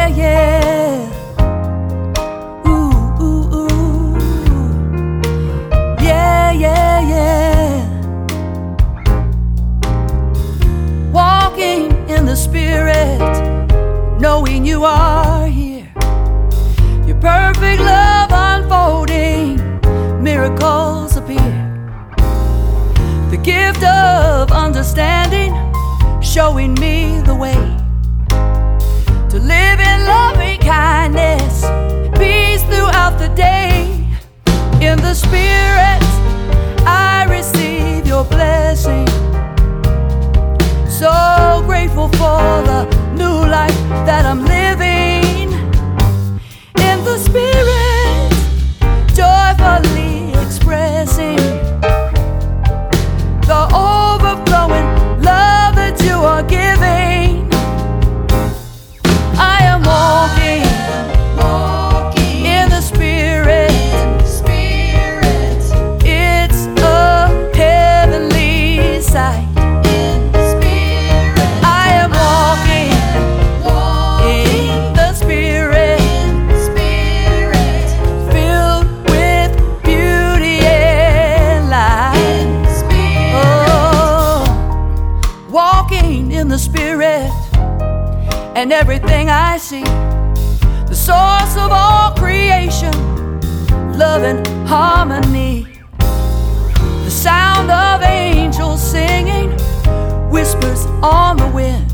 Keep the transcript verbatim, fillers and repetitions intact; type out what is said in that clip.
yeah. Ooh, ooh, ooh. Yeah, yeah, yeah. Walking in the Spirit, knowing you are here. Your perfect love unfolding, miracles appear. The gift of understanding, showing me the way to live in loving kindness, peace throughout the day. In the Spirit, I receive your blessing. So grateful for the new life that I'm living. In the Spirit, joyfully expressing the overflowing love that you are giving. I am walking, walking in the Spirit. In the Spirit. It's a heavenly sight. In the Spirit. I am walking, walking in the Spirit. In the Spirit. Filled with beauty and light. In the Spirit. Oh, walking in the Spirit. And everything I see, the source of all creation, love and harmony. The sound of angels singing, whispers on the wind.